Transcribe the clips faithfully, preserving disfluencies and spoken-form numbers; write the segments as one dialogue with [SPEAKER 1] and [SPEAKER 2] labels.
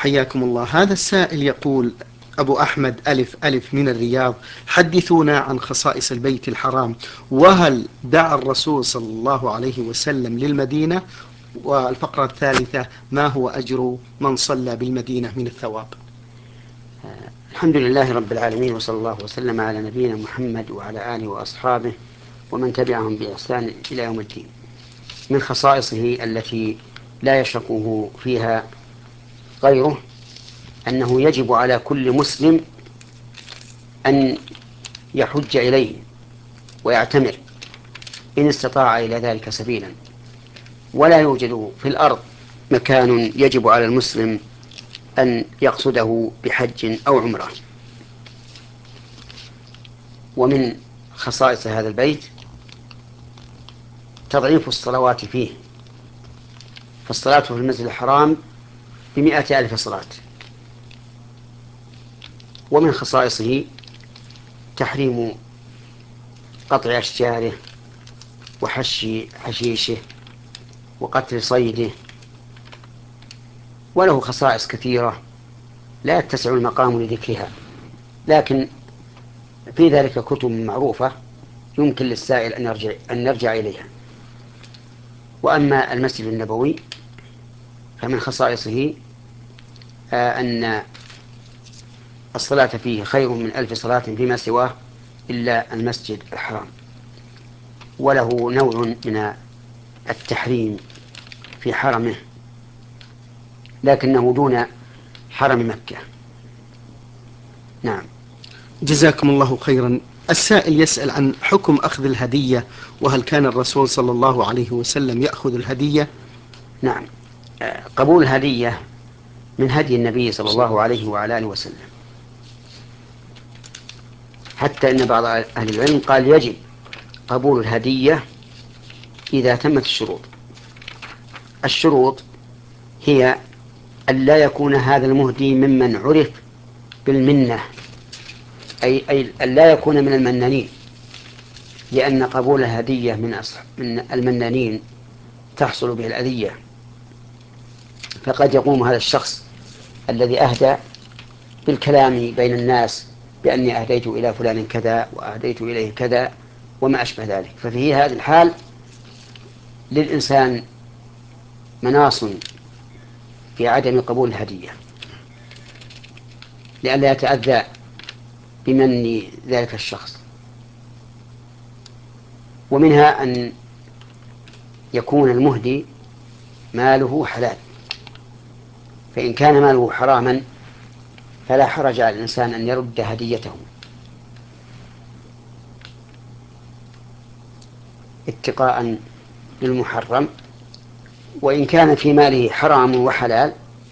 [SPEAKER 1] حياكم الله. هذا السائل يقول: أبو أحمد ألف ألف من الرياض، حدثونا عن خصائص البيت الحرام، وهل دعا الرسول صلى الله عليه وسلم للمدينة؟ والفقرة الثالثة: ما هو أجر من صلى بالمدينة من الثواب؟
[SPEAKER 2] الحمد لله رب العالمين، وصلى الله وسلم على نبينا محمد وعلى آله وأصحابه ومن تبعهم بإحسان إلى يوم الدين. من خصائصه التي لا يشركه فيها غيره أنه يجب على كل مسلم أن يحج إليه ويعتمر إن استطاع إلى ذلك سبيلا، ولا يوجد في الأرض مكان يجب على المسلم أن يقصده بحج أو عمرة. ومن خصائص هذا البيت تضعيف الصلوات فيه، فالصلاة في المسجد الحرام بمئة ألف صلاة. ومن خصائصه تحريم قطع أشجاره وحش حشيشه وقتل صيده، وله خصائص كثيرة لا يتسع المقام لذكرها، لكن في ذلك كتب معروفة يمكن للسائل أن يرجع, أن يرجع إليها. وأما المسجد النبوي فمن خصائصه أن الصلاة فيه خير من ألف صلاة فيما سواه إلا المسجد الحرام، وله نوع من التحريم في حرمه لكنه دون حرم مكة. نعم.
[SPEAKER 1] جزاكم الله خيرا. السائل يسأل عن حكم أخذ الهدية، وهل كان الرسول صلى الله عليه وسلم يأخذ الهدية؟
[SPEAKER 2] نعم، قبول الهدية من هدي النبي صلى الله عليه وعلى آله وسلم، حتى إن بعض أهل العلم قال يجب قبول الهدية إذا تمت الشروط. الشروط هي أن لا يكون هذا المهدي ممن عرف بالمنة، أي, أي أن لا يكون من المنانين، لأن قبول الهدية من, من المنانين تحصل به الأذية. فقد يقوم هذا الشخص الذي أهدى بالكلام بين الناس بأني أهديت إلى فلان كذا وأهديت إليه كذا وما أشبه ذلك، ففي هذه الحال للإنسان مناص في عدم قبول الهدية لئلا يتأذى بمن ذلك الشخص. ومنها أن يكون المهدي ماله حلال، فإن كان ماله حراما فلا حرج على الإنسان أن يرد هديته اتقاء للمحرم. وإن كان في ماله حرام وحلال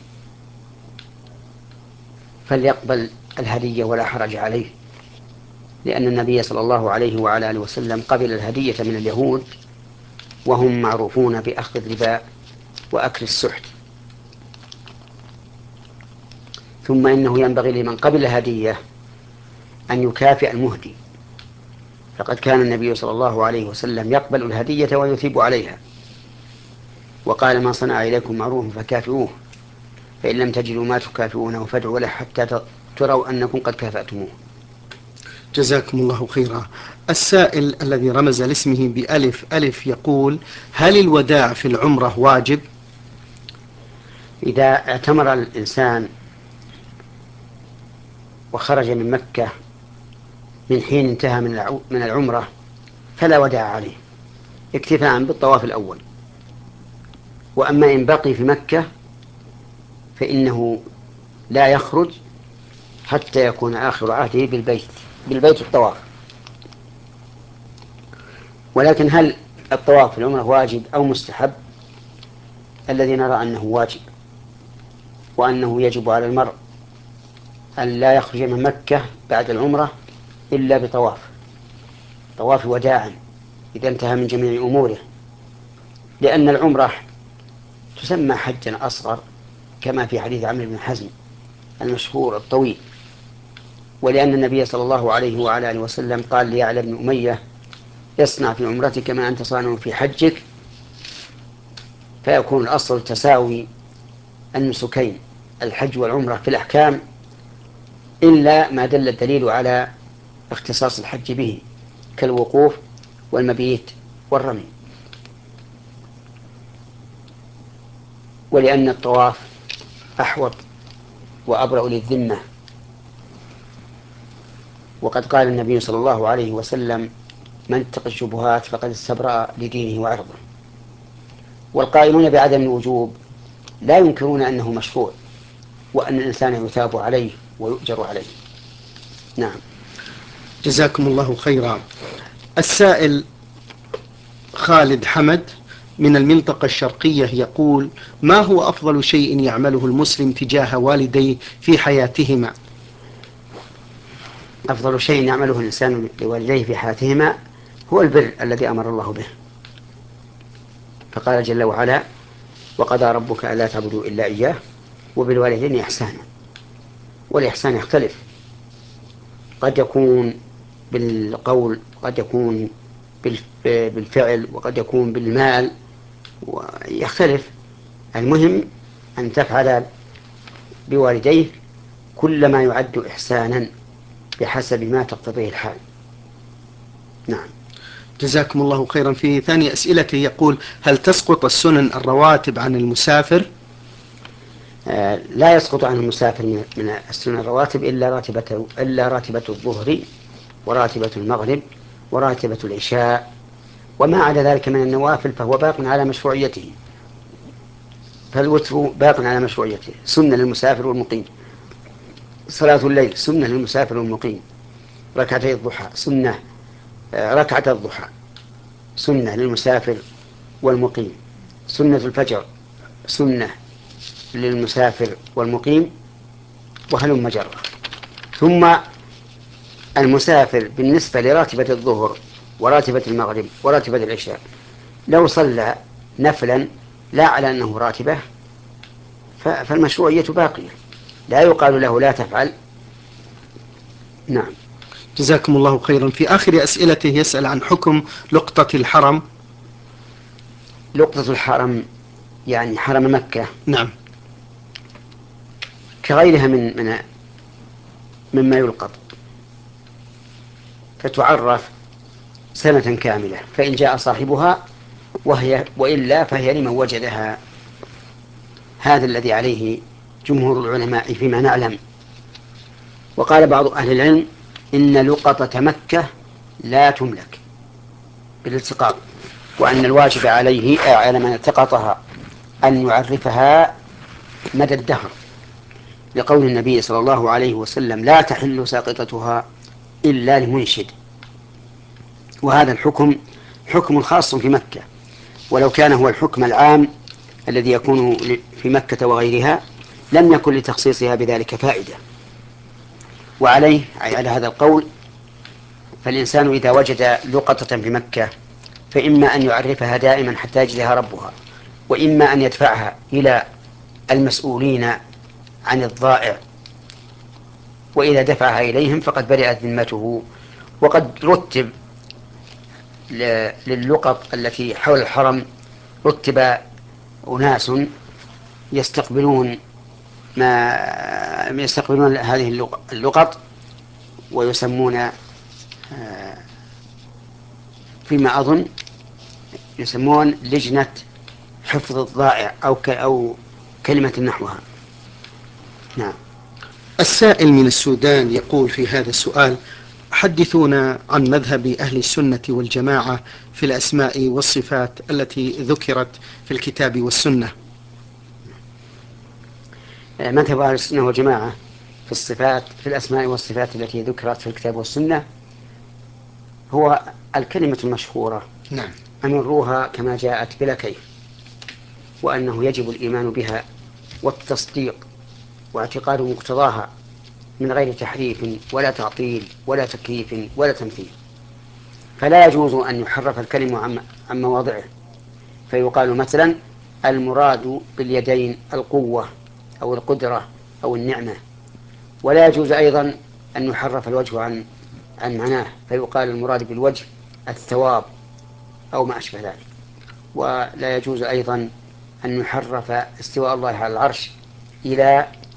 [SPEAKER 2] فليقبل الهدية ولا حرج عليه، لأن النبي صلى الله عليه وعلى آله وسلم قبل الهدية من اليهود وهم معروفون بأخذ الربا وأكل السحت. ثم إنه ينبغي لمن قبل الهدية أن يكافئ المهدي، فقد كان النبي صلى الله عليه وسلم يقبل الهدية ويثيب عليها، وقال: من صنع إليكم معروف فكافئوه، فإن لم تجدوا ما تكافئونه فادعوا له حتى تروا أنكم قد كافأتموه.
[SPEAKER 1] جزاكم الله خيرا. السائل الذي رمز لاسمه بألف ألف يقول: هل الوداع في العمرة واجب؟
[SPEAKER 2] إذا اعتمر الإنسان وخرج من مكة من حين انتهى من العمرة فلا وداع عليه، اكتفاء بالطواف الأول. وأما إن بقي في مكة فإنه لا يخرج حتى يكون آخر عهده بالبيت بالبيت الطواف. ولكن هل الطواف في العمرة واجب أو مستحب؟ الذي نرى أنه واجب، وأنه يجب على المرء أن لا يخرج من مكة بعد العمرة إلا بطواف طواف وداع إذا انتهى من جميع أموره، لأن العمرة تسمى حجا أصغر كما في حديث عمرو بن حزم المشهور الطويل، ولأن النبي صلى الله عليه وعلى آله وسلم قال ليعلى بن أمية: اصنع في عمرتك ما أنت صانع في حجك، فيكون الأصل تساوي النسكين الحج والعمرة في الأحكام إلا ما دل الدليل على اختصاص الحج به كالوقوف والمبيت والرمي. ولأن الطواف أحوط وأبرأ للذمة، وقد قال النبي صلى الله عليه وسلم: من اتقى الشبهات فقد استبرأ لدينه وعرضه. والقائلون بعدم الوجوب لا ينكرون أنه مشروع وأن الإنسان يثاب عليه ويؤجر عليه. نعم.
[SPEAKER 1] جزاكم الله خيرا. السائل خالد حمد من المنطقة الشرقية يقول: ما هو أفضل شيء يعمله المسلم تجاه والديه في حياتهما؟
[SPEAKER 2] أفضل شيء يعمله الإنسان لوالديه في حياتهما هو البر الذي أمر الله به، فقال جل وعلا: وقضى ربك ألا تعبدوا إلا إياه وبالوالدين إحسانا. والإحسان يختلف، قد يكون بالقول وقد يكون بالفعل وقد يكون بالمال، ويختلف. المهم أن تفعل بوالديه كل ما يعد إحسانا بحسب ما تقتضيه الحال. نعم.
[SPEAKER 1] جزاكم الله خيرا. في ثاني أسئلته يقول: هل تسقط السنن الرواتب عن المسافر؟
[SPEAKER 2] آه لا يسقط عن المسافر من السنن الرواتب إلا راتبة إلا راتبة الظهر وراتبة المغرب وراتبة العشاء، وما عدا ذلك من النوافل فهو باق على مشروعيته. فالوتر باق على مشروعيته، سنة للمسافر والمقيم. صلاة الليل سنة للمسافر والمقيم. ركعتي الضحى سنة ركعة الضحى سنة للمسافر والمقيم. سنة الفجر سنة للمسافر والمقيم، وهلم جرة. ثم المسافر بالنسبة لراتبة الظهر وراتبة المغرب وراتبة العشاء لو صلى نفلا لا على أنه راتبة فالمشروعية باقية، لا يقال له لا تفعل. نعم.
[SPEAKER 1] جزاكم الله خيرا. في آخر أسئلته يسأل عن حكم لقطة الحرم.
[SPEAKER 2] لقطة الحرم يعني حرم مكة
[SPEAKER 1] نعم.
[SPEAKER 2] كغيرها من من مما يلقط، فتعرف سنة كاملة، فإن جاء صاحبها وهي وإلا فهي لمن وجدها. هذا الذي عليه جمهور العلماء فيما نعلم. وقال بعض أهل العلم إن لقطة مكة لا تملك بالالتقاط، وأن الواجب عليه على من التقطها أن يعرفها مدى الدهر، لقول النبي صلى الله عليه وسلم: لا تحل ساقطتها إلا لمنشد. وهذا الحكم حكم خاص في مكة، ولو كان هو الحكم العام الذي يكون في مكة وغيرها لم يكن لتخصيصها بذلك فائدة. وعليه على هذا القول فالإنسان إذا وجد لقطة في مكة فإما أن يعرفها دائما حتى يجدها ربها، وإما أن يدفعها إلى المسؤولين عن الضائع، وإذا دفعها إليهم فقد برئت ذمته. وقد رتب للقط التي حول الحرم رتب أناس يستقبلون ما يستقبلون هذه اللقط ويسمون فيما أظن يسمون لجنة حفظ الضائع أو أو كلمة نحوها. نعم.
[SPEAKER 1] السائل من السودان يقول في هذا السؤال: حدثونا عن مذهب أهل السنة والجماعة في الأسماء والصفات التي ذكرت في الكتاب والسنة.
[SPEAKER 2] مذهب أهل السنة والجماعة في الصفات في الأسماء والصفات التي ذكرت في الكتاب والسنة هو الكلمة المشهورة:
[SPEAKER 1] نعم.
[SPEAKER 2] أمروها كما جاءت بلا كيف، وأنه يجب الإيمان بها والتصديق واعتقاد مقتضاها من غير تحريف ولا تعطيل ولا تكييف ولا تمثيل. فلا يجوز أن يحرف الكلم عن عن مواضعه، فيقال مثلا: المراد باليدين القوة أو القدرة أو النعمة. ولا يجوز أيضا أن يحرف الوجه عن عن معناه، فيقال: المراد بالوجه الثواب أو ما أشبه ذلك. ولا يجوز أيضا أن يحرف استواء الله على العرش إلى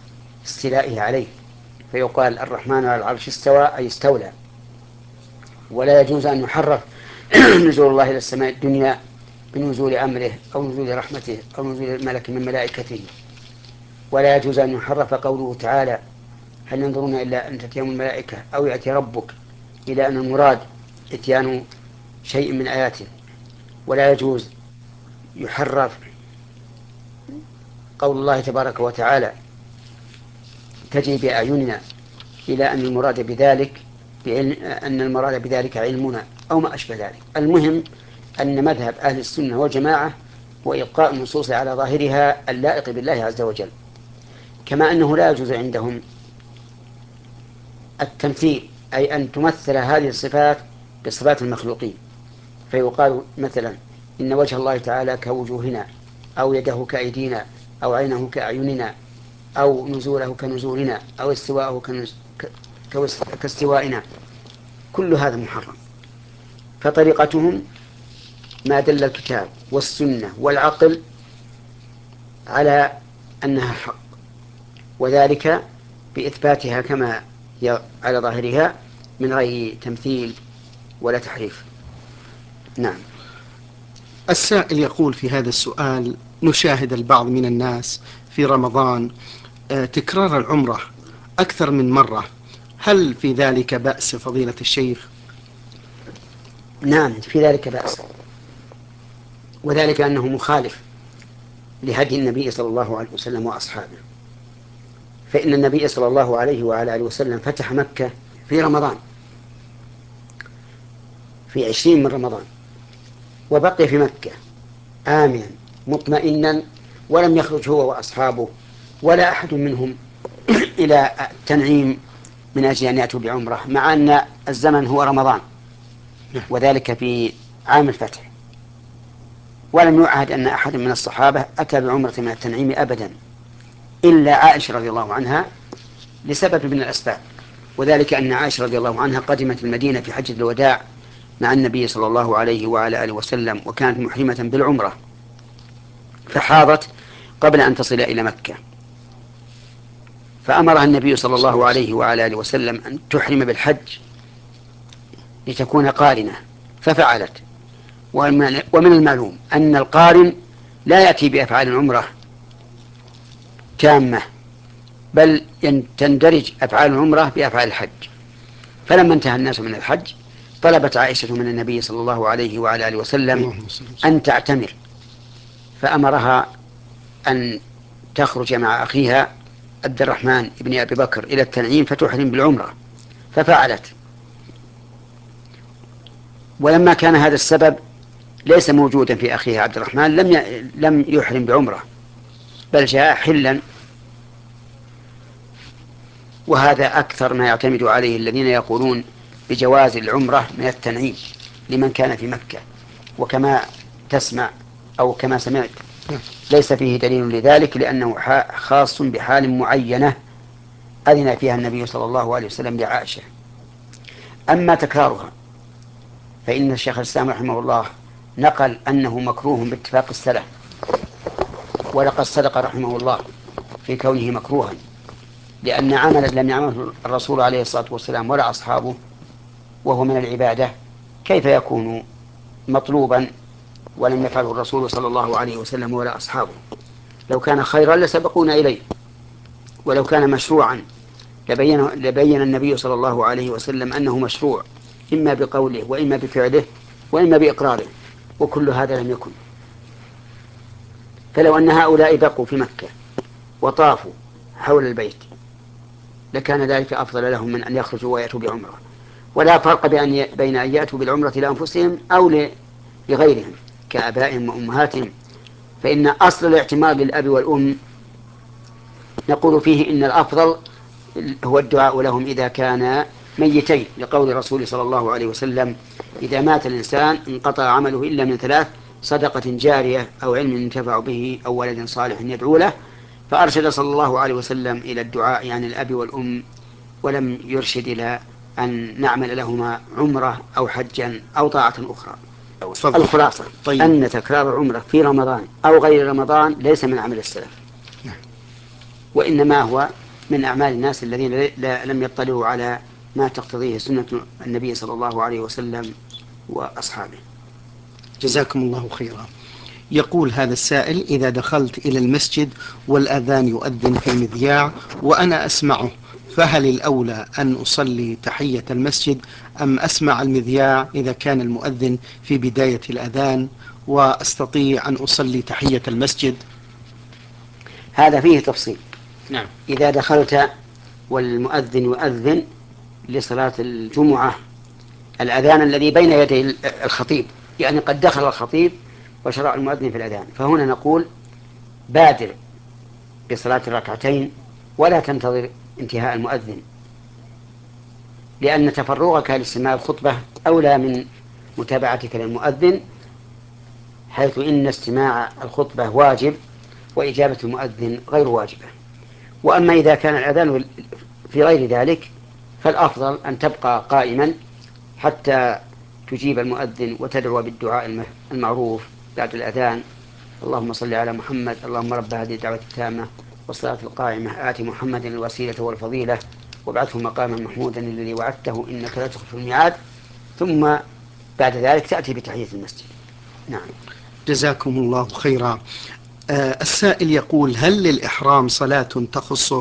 [SPEAKER 2] استيلائه عليه، فيقال الرحمن على العرش استوى أي استولى. ولا يجوز أن يحرف نزول الله إلى السماء الدنيا بنزول أمره أو نزول رحمته أو نزول ملك من ملائكته. ولا يجوز أن يحرف قوله تعالى هل ينظرون إلا أن تأتيهم الملائكة أو يأتي ربك، إلى أن المراد إتيان شيء من آياته. ولا يجوز يحرف قول الله تبارك وتعالى تجري بأعيننا، إلى أن المراد بذلك بعلم أن المراد بذلك علمنا أو ما أشبه ذلك. المهم أن مذهب أهل السنة والجماعة هو إبقاء النصوص على ظاهرها اللائق بالله عز وجل. كما أنه لا يجوز عندهم التمثيل، أي أن تمثل هذه الصفات بصفات المخلوقين، فيقال مثلا إن وجه الله تعالى كوجوهنا، أو يده كأيدينا، أو عينه كأعيننا، أو نزوله كنزولنا، أو استواءه كنز... كاستوائنا. كل هذا محرم. فطريقتهم ما دل الكتاب والسنة والعقل على أنها حق، وذلك بإثباتها كما هي على ظاهرها من غير تمثيل ولا تحريف. نعم.
[SPEAKER 1] السائل يقول في هذا السؤال: نشاهد البعض من الناس في رمضان تكرار العمرة أكثر من مرة، هل في ذلك بأس فضيلة الشيخ؟
[SPEAKER 2] نعم، في ذلك بأس، وذلك أنه مخالف لهدي النبي صلى الله عليه وسلم وأصحابه. فإن النبي صلى الله عليه وعلى آله وسلم فتح مكة في رمضان، في عشرين من رمضان، وبقي في مكة آمنا مطمئنا، ولم يخرج هو وأصحابه ولا أحد منهم إلى التنعيم من أجل أن يأتوا بعمرة، مع أن الزمن هو رمضان، وذلك في عام الفتح. ولم يعهد أن أحد من الصحابة أتى بعمرة من التنعيم أبدا، إلا عائشة رضي الله عنها لسبب من الأسباب، وذلك أن عائشة رضي الله عنها قدمت المدينة في حجة الوداع مع النبي صلى الله عليه وعلى آله وسلم، وكانت محرمة بالعمرة، فحاضت قبل أن تصل إلى مكة، فأمرها النبي صلى الله عليه وعلى آله وسلم أن تحرم بالحج لتكون قارنة، ففعلت. ومن المعلوم أن القارن لا يأتي بأفعال العمرة تامة، بل تندرج أفعال العمرة بأفعال الحج. فلما انتهى الناس من الحج طلبت عائشة من النبي صلى الله عليه وعلى آله وسلم أن تعتمر، فأمرها أن تخرج مع أخيها عبد الرحمن بن أبي بكر إلى التنعيم فتحرم بالعمرة، ففعلت. ولما كان هذا السبب ليس موجودا في أخيها عبد الرحمن لم لم يحرم بعمرة، بل جاء حلا. وهذا أكثر ما يعتمد عليه الذين يقولون بجواز العمرة من التنعيم لمن كان في مكة. وكما تسمع أو كما سمعت ليس فيه دليل لذلك، لأنه خاص بحال معينة أذن فيها النبي صلى الله عليه وسلم لعائشة. أما تكرارها فإن الشيخ الإسلام رحمه الله نقل أنه مكروه باتفاق السلف، ولقد صدق رحمه الله في كونه مكروها، لأن عملا لم يعمله الرسول عليه الصلاة والسلام ولا أصحابه وهو من العبادة كيف يكون مطلوبا ولم يفعله الرسول صلى الله عليه وسلم ولا أصحابه؟ لو كان خيرا لسبقونا إليه، ولو كان مشروعا لبين, لبين النبي صلى الله عليه وسلم أنه مشروع، إما بقوله وإما بفعله وإما بإقراره، وكل هذا لم يكن. فلو أن هؤلاء بقوا في مكة وطافوا حول البيت لكان ذلك أفضل لهم من أن يخرجوا ويأتوا بعمرة. ولا فرق بأن بين أن يأتوا بالعمرة لأنفسهم أو لغيرهم كآبائهم وأمهاتهم، فإن أصل الاعتمار للأب والأم نقول فيه إن الأفضل هو الدعاء لهم إذا كانا ميتين، لقول الرسول صلى الله عليه وسلم إذا مات الإنسان انقطع عمله إلا من ثلاث: صدقة جارية أو علم ينتفع به أو ولد صالح يدعو له. فأرشد صلى الله عليه وسلم إلى الدعاء عن الأب والأم، ولم يرشد إلى أن نعمل لهما عمرة أو حجا أو طاعة أخرى. الخلاصة طيب. أن تكرار العمرة في رمضان أو غير رمضان ليس من عمل السلف، وإنما هو من أعمال الناس الذين لم يطلعوا على ما تقتضيه سنة النبي صلى الله عليه وسلم وأصحابه.
[SPEAKER 1] جزاكم الله خيرا. يقول هذا السائل: إذا دخلت إلى المسجد والأذان يؤذن في المذياع وأنا أسمعه، فهل الأولى أن أصلي تحية المسجد أم أسمع المذياع إذا كان المؤذن في بداية الأذان وأستطيع أن أصلي تحية المسجد؟
[SPEAKER 2] هذا فيه تفصيل.
[SPEAKER 1] نعم.
[SPEAKER 2] إذا دخلت والمؤذن يؤذن لصلاة الجمعة، الأذان الذي بين يدي الخطيب، يعني قد دخل الخطيب وشرع المؤذن في الأذان، فهنا نقول بادر بصلاة الركعتين ولا تنتظر انتهاء المؤذن، لأن تفرغك لاستماع الخطبة أولى من متابعتك للمؤذن، حيث إن استماع الخطبة واجب وإجابة المؤذن غير واجبة. وأما إذا كان الأذان في غير ذلك فالأفضل أن تبقى قائما حتى تجيب المؤذن وتدعو بالدعاء المعروف بعد الأذان: اللهم صل على محمد، اللهم رب هذه الدعوة التامة والصلاة القائمة آت محمد الوسيلة والفضيلة وابعثه مقاما محمودا الذي وعدته إنك لا تخلف الميعاد. ثم بعد ذلك تأتي بتحية المسجد. نعم.
[SPEAKER 1] جزاكم الله خيرا. آه السائل يقول: هل للإحرام صلاة تخصه؟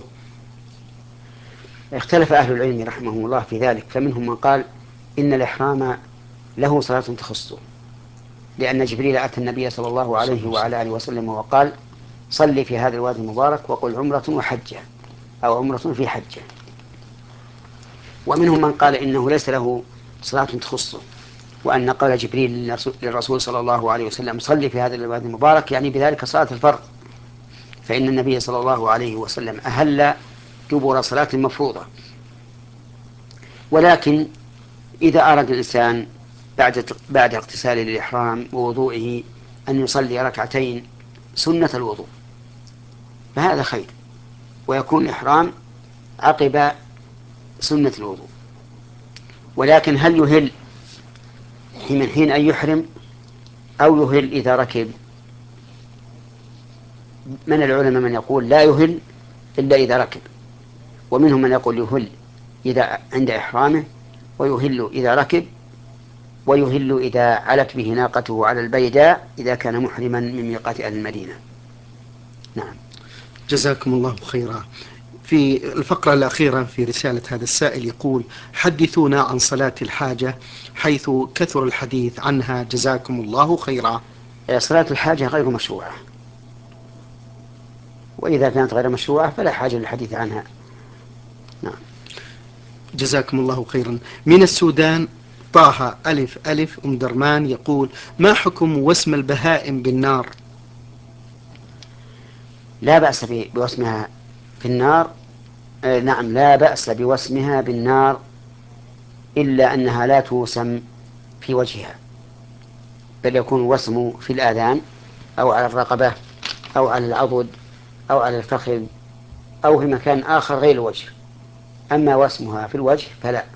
[SPEAKER 2] اختلف أهل العلم رحمهم الله في ذلك، فمنهم من قال إن الإحرام له صلاة تخصه، لأن جبريل أتى النبي صلى الله عليه وعلى آله وسلم وقال: صلي في هذا الوادي المبارك وقل عمرة وحجة، أو عمرة في حجة. ومنهم من قال إنه ليس له صلاة تخصه، وأن قال جبريل للرسول صلى الله عليه وسلم: صلي في هذا الوادي المبارك، يعني بذلك صلاة الفرض، فإن النبي صلى الله عليه وسلم أهل دبر صلاة مفروضة. ولكن إذا أراد الإنسان بعد بعد اغتساله للإحرام ووضوئه أن يصلي ركعتين سنة الوضوء فهذا خير، ويكون الإحرام عقب سنة الوضوء. ولكن هل يهل من حين أن يحرم أو يهل إذا ركب؟ من العلماء من يقول لا يهل إلا إذا ركب، ومنهم من يقول يهل إذا عند إحرامه، ويهل إذا ركب، ويهل إذا علت به ناقته على البيداء إذا كان محرما من ميقات أهل المدينة. نعم.
[SPEAKER 1] جزاكم الله خيرا. في الفقرة الأخيرة في رسالة هذا السائل يقول: حدثونا عن صلاة الحاجة حيث كثر الحديث عنها، جزاكم الله خيرا.
[SPEAKER 2] صلاة الحاجة غير مشروعة، وإذا كانت غير مشروعة فلا حاجة للحديث عنها. نعم.
[SPEAKER 1] جزاكم الله خيرا. من السودان طه ألف ألف أم درمان يقول: ما حكم وسم البهائم بالنار؟
[SPEAKER 2] لا بأس بوسمها في النار. آه نعم، لا بأس بوسمها بالنار، إلا أنها لا توسم في وجهها، بل يكون الوسم في الآذان أو على الرقبة أو على العضد أو على الفخذ أو في مكان آخر غير الوجه. أما وسمها في الوجه فلا.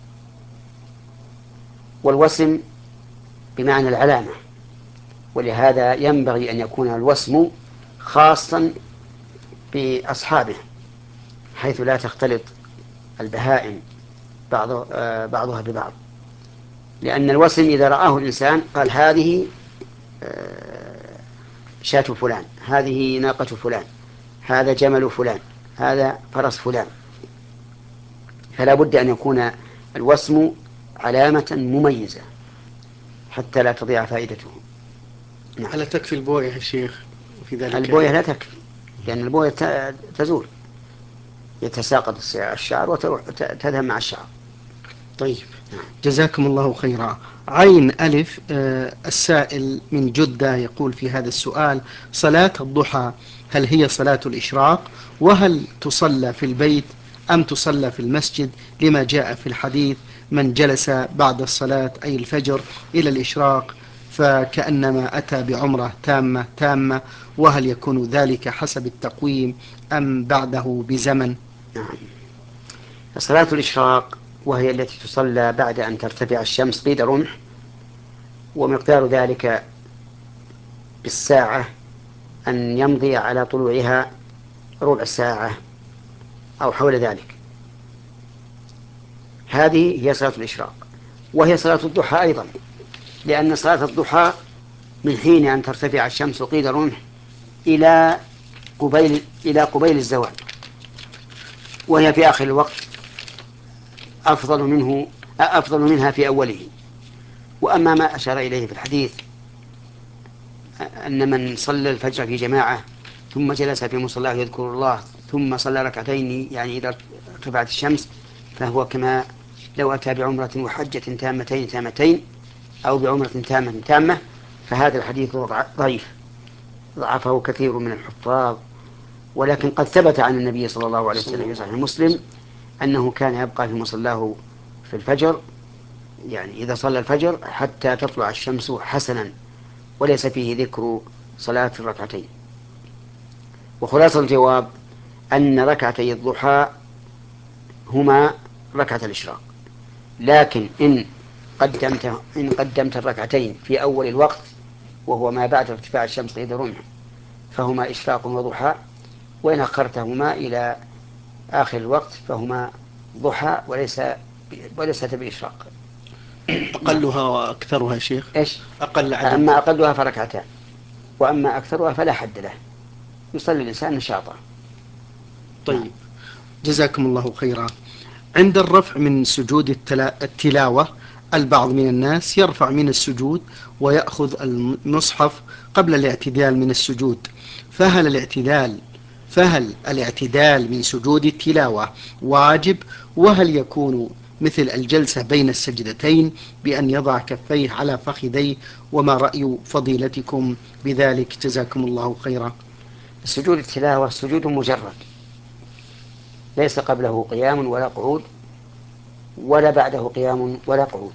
[SPEAKER 2] والوسم بمعنى العلامة، ولهذا ينبغي أن يكون الوسم خاصا بأصحابه، حيث لا تختلط البهائم بعض بعضها ببعض، لأن الوسم إذا رآه الإنسان قال: هذه شاة فلان، هذه ناقة فلان، هذا جمل فلان، هذا فرس فلان. فلا بد أن يكون الوسم علامة مميزة حتى لا تضيع فائدته.
[SPEAKER 1] نعم. ألا تكفي البوية يا شيخ في ذلك؟
[SPEAKER 2] البوية لا تكفي، لأن البوية تزول، يتساقط الشعر وتذهب مع الشعر.
[SPEAKER 1] طيب، جزاكم الله خيرا. عين ألف آه السائل من جدة يقول في هذا السؤال: صلاة الضحى هل هي صلاة الإشراق؟ وهل تصلى في البيت أم تصلى في المسجد؟ لما جاء في الحديث: من جلس بعد الصلاة أي الفجر إلى الإشراق فكأنما أتى بعمرة تامة تامة. وهل يكون ذلك حسب التقويم أم بعده بزمن؟
[SPEAKER 2] نعم. صلاة الإشراق وهي التي تصلى بعد أن ترتفع الشمس قيد رمح، ومقدار ذلك بالساعة أن يمضي على طلوعها ربع ساعة أو حول ذلك. هذه هي صلاة الإشراق، وهي صلاة الضحى أيضا، لأن صلاة الضحى من حين أن ترتفع الشمس قيد رمح إلى قبيل إلى قبيل الزوال، وهي في آخر الوقت أفضل منه أفضل منها في أوله. وأما ما أشار إليه في الحديث أن من صلى الفجر في جماعة ثم جلس في مصلاه يذكر الله ثم صلى ركعتين يعني إذا ارتفعت الشمس، فهو كما لو أتى بعمرة وحجة تامتين تامتين أو بعمرة تامة تامة. فهذا الحديث ضعيف، ضعفه كثير من الحفاظ، ولكن قد ثبت عن النبي صلى الله عليه وسلم في صحيح مسلم أنه كان يبقى في مصلاه في الفجر، يعني إذا صلى الفجر حتى تطلع الشمس حسنا، وليس فيه ذكر صلاة الركعتين. وخلاصة الجواب أن ركعتي الضحى هما ركعة الإشراق، لكن إن قدمت إن قدمت الركعتين في أول الوقت وهو ما بعد ارتفاع الشمس قيد الرمح فهما إشراق وضحى، وإن أخرتهما إلى آخر الوقت فهما ضحى وليس وليست بإشراق.
[SPEAKER 1] أقلها وأكثرها يا شيخ؟
[SPEAKER 2] إيش؟
[SPEAKER 1] أقل عدد.
[SPEAKER 2] أما أقلها فركعتان، وأما أكثرها فلا حد له، يصلي الإنسان نشاطا.
[SPEAKER 1] طيب.
[SPEAKER 2] نعم.
[SPEAKER 1] جزاكم الله خيرا. عند الرفع من سجود التلا... التلاوة، البعض من الناس يرفع من السجود ويأخذ المصحف قبل الاعتدال من السجود، فهل الاعتدال فهل الاعتدال من سجود التلاوة واجب؟ وهل يكون مثل الجلسة بين السجدتين بأن يضع كفيه على فخذيه؟ وما رأي فضيلتكم بذلك؟ جزاكم الله خيرا.
[SPEAKER 2] سجود التلاوة سجود مجرد، ليس قبله قيام ولا قعود ولا بعده قيام ولا قعود.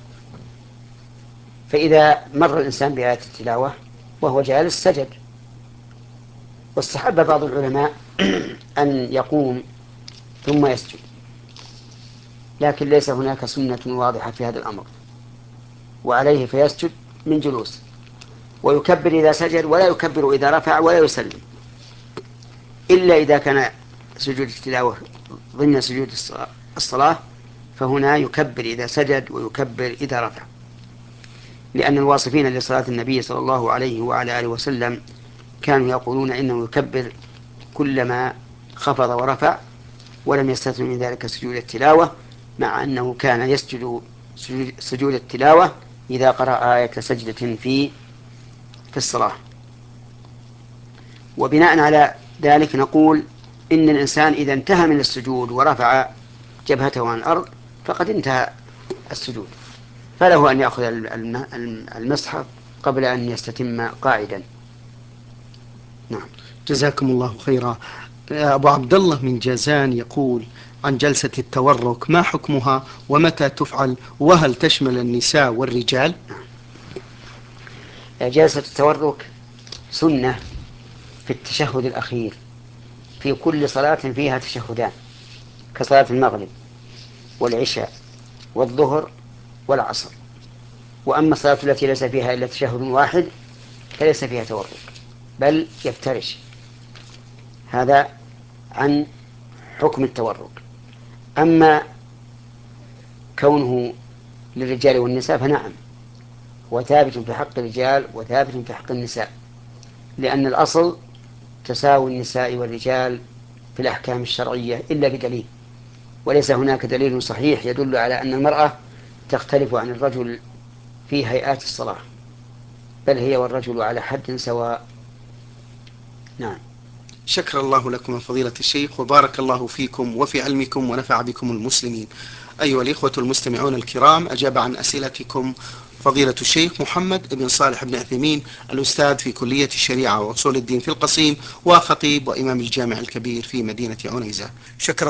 [SPEAKER 2] فإذا مر الإنسان بآية التلاوة وهو جالس سجد. واستحب بعض العلماء أن يقوم ثم يسجد، لكن ليس هناك سنة واضحة في هذا الأمر، وعليه فيسجد من جلوس، ويكبر إذا سجد ولا يكبر إذا رفع ولا يسلم، إلا إذا كان سجود التلاوة ضمن سجود الصلاة، فهنا يكبر إذا سجد ويكبر إذا رفع، لأن الواصفين لصلاة النبي صلى الله عليه وعلى آله وسلم كانوا يقولون إنه يكبر كلما خفض ورفع، ولم يستثن من ذلك سجود التلاوة، مع أنه كان يسجد سجود التلاوة إذا قرأ آية سجدة في في الصلاة. وبناء على ذلك نقول إن الإنسان إذا انتهى من السجود ورفع جبهته عن الأرض فقد انتهى السجود، فله أن يأخذ المصحف قبل أن يستتم قاعدا. نعم.
[SPEAKER 1] جزاكم الله خيرا. أبو عبد الله من جازان يقول عن جلسة التورك، ما حكمها ومتى تفعل، وهل تشمل النساء والرجال؟
[SPEAKER 2] جلسة التورك سنة في التشهد الأخير في كل صلاة فيها تشهدان، كصلاة المغرب والعشاء والظهر والعصر. وأما الصلاة التي ليس فيها إلا تشهد واحد فليس فيها تورك بل يفترش. هذا عن حكم التورك. أما كونه للرجال والنساء فنعم، هو ثابت في حق الرجال وثابت في حق النساء، لأن الأصل تساوي النساء والرجال في الأحكام الشرعية إلا بدليل، وليس هناك دليل صحيح يدل على أن المرأة تختلف عن الرجل في هيئات الصلاة، بل هي والرجل على حد سواء. نعم.
[SPEAKER 1] شكر الله لكم فضيلة الشيخ، وبارك الله فيكم وفي علمكم ونفع بكم المسلمين. أيها الإخوة المستمعون الكرام، أجاب عن أسئلتكم فضيلة الشيخ محمد بن صالح بن عثيمين، الأستاذ في كلية الشريعة وأصول الدين في القصيم، وخطيب وإمام الجامع الكبير في مدينة عنيزة. شكرا.